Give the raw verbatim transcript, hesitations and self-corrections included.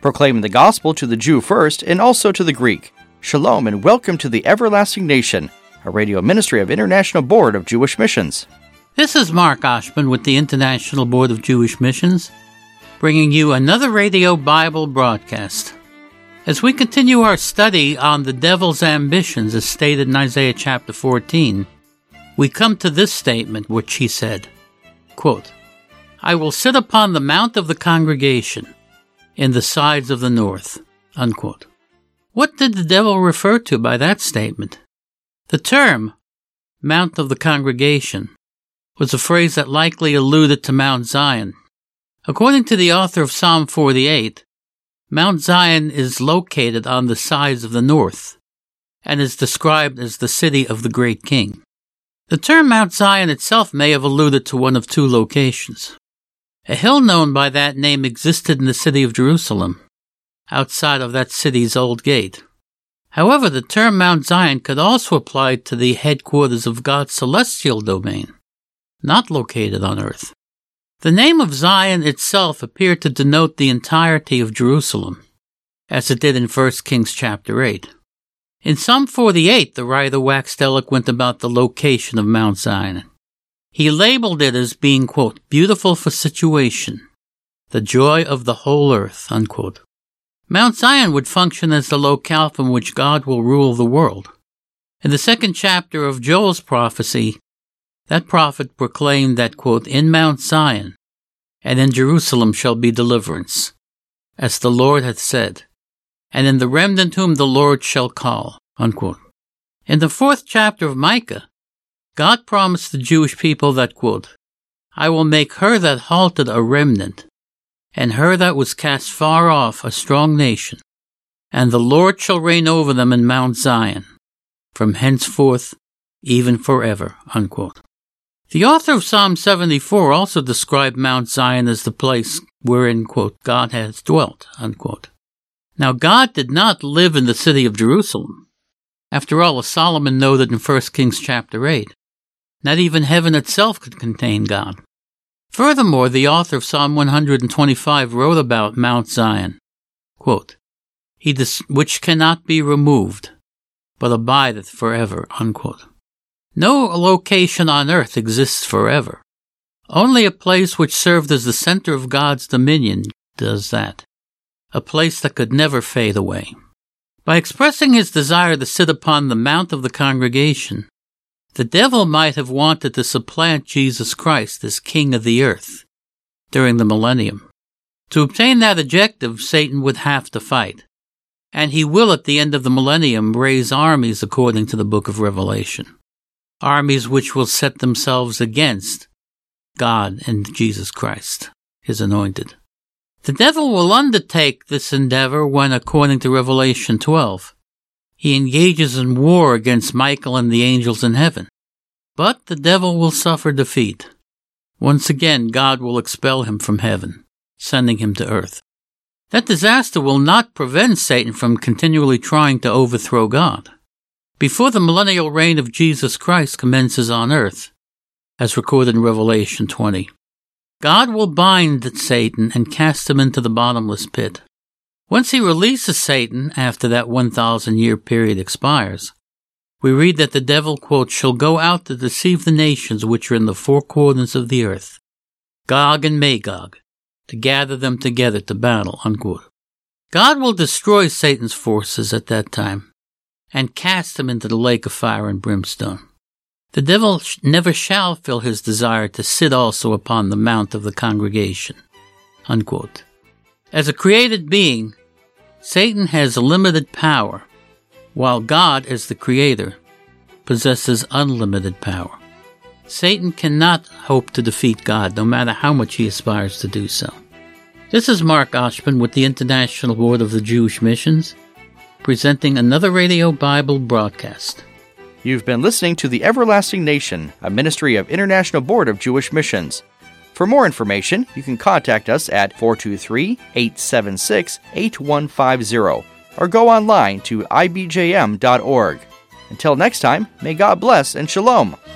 proclaiming the gospel to the Jew first and also to the Greek. Shalom and welcome to the Everlasting Nation, a radio ministry of International Board of Jewish Missions. This is Mark Oshman with the International Board of Jewish Missions, bringing you another radio Bible broadcast. As we continue our study on the devil's ambitions as stated in Isaiah chapter fourteen, we come to this statement which he said, quote, I will sit upon the mount of the congregation in the sides of the north, unquote. What did the devil refer to by that statement? The term, Mount of the Congregation, was a phrase that likely alluded to Mount Zion. According to the author of Psalm forty-eight, Mount Zion is located on the sides of the north and is described as the city of the great king. The term Mount Zion itself may have alluded to one of two locations. A hill known by that name existed in the city of Jerusalem, outside of that city's old gate. However, the term Mount Zion could also apply to the headquarters of God's celestial domain, not located on earth. The name of Zion itself appeared to denote the entirety of Jerusalem, as it did in First Kings chapter eight. In Psalm forty-eight, the writer waxed eloquent about the location of Mount Zion. He labeled it as being, quote, beautiful for situation, the joy of the whole earth, unquote. Mount Zion would function as the locale from which God will rule the world. In the second chapter of Joel's prophecy, that prophet proclaimed that, quote, in Mount Zion and in Jerusalem shall be deliverance, as the Lord hath said, and in the remnant whom the Lord shall call, unquote. In the fourth chapter of Micah, God promised the Jewish people that, quote, I will make her that halted a remnant, and her that was cast far off a strong nation, and the Lord shall reign over them in Mount Zion, from henceforth even forever, unquote. The author of Psalm seventy-four also described Mount Zion as the place wherein, quote, God has dwelt, unquote. Now, God did not live in the city of Jerusalem. After all, as Solomon noted in First Kings chapter eight, not even heaven itself could contain God. Furthermore, the author of Psalm one hundred twenty-five wrote about Mount Zion, quote, he dis- which cannot be removed, but abideth forever, unquote. No location on earth exists forever. Only a place which served as the center of God's dominion does that, a place that could never fade away. By expressing his desire to sit upon the mount of the congregation, the devil might have wanted to supplant Jesus Christ as king of the earth during the millennium. To obtain that objective, Satan would have to fight, and he will at the end of the millennium raise armies according to the book of Revelation, armies which will set themselves against God and Jesus Christ, his anointed. The devil will undertake this endeavor when, according to Revelation twelve, he engages in war against Michael and the angels in heaven. But the devil will suffer defeat. Once again, God will expel him from heaven, sending him to earth. That disaster will not prevent Satan from continually trying to overthrow God. Before the millennial reign of Jesus Christ commences on earth, as recorded in Revelation twenty, God will bind Satan and cast him into the bottomless pit. Once he releases Satan after that one thousand year period expires, we read that the devil, quote, shall go out to deceive the nations which are in the four corners of the earth, Gog and Magog, to gather them together to battle, unquote. God will destroy Satan's forces at that time and cast him into the lake of fire and brimstone. The devil never shall fill his desire to sit also upon the mount of the congregation, unquote. As a created being, Satan has limited power, while God, as the Creator, possesses unlimited power. Satan cannot hope to defeat God, no matter how much he aspires to do so. This is Mark Oshman with the International Board of the Jewish Missions, presenting another Radio Bible broadcast. You've been listening to The Everlasting Nation, a ministry of International Board of Jewish Missions. For more information, you can contact us at four two three, eight seven six, eight one five zero or go online to I B J M dot org. Until next time, may God bless and shalom.